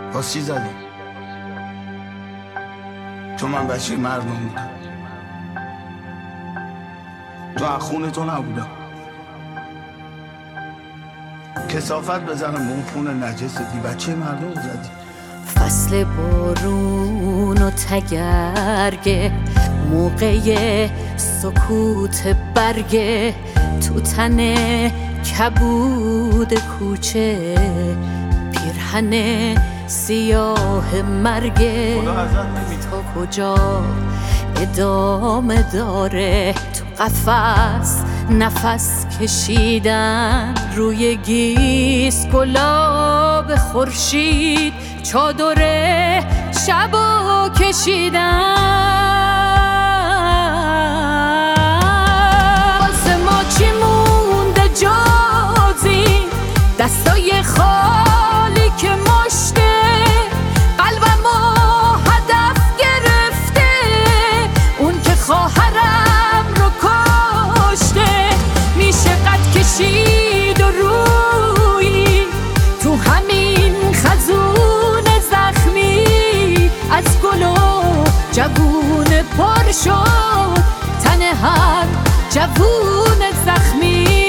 باز چی زدی؟ چون من بچه مردم بودم، تو از خون تو نبودم. کثافت بزنم به اون خون نجس دی، بچه مردم زدی. فصل بارون و تگرگه، موقع سکوت برگه، تو تن کبود کوچه، پیرهن سیاه مرگه. تا کجا ادامه داره تو قفس نفس کشیدن، روی گیس گلاب خورشید چادر شبو کشیدن. واسه ما چی مونده جز این دستای خالی که مشته، قلبمو هدف گرفته اون که خواهرم رو کشته. میشه قد کشید و روی تو همین خزون زخمی، از گل و جوون پر شد تن هر جوون زخمی.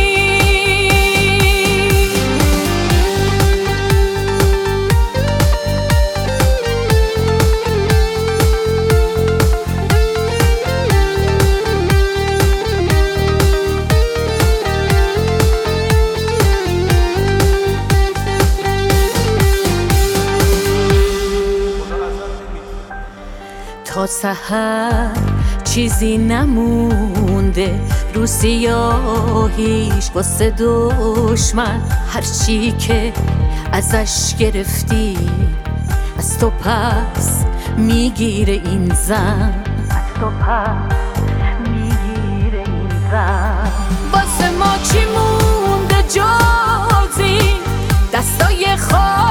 تا سحر چیزی نمونده رو سیاهیش واسه دشمن، هرچی که ازش گرفتی از تو پس میگیره این زن، از تو پس میگیره این زن. واسه ما چی مونده جز این دستای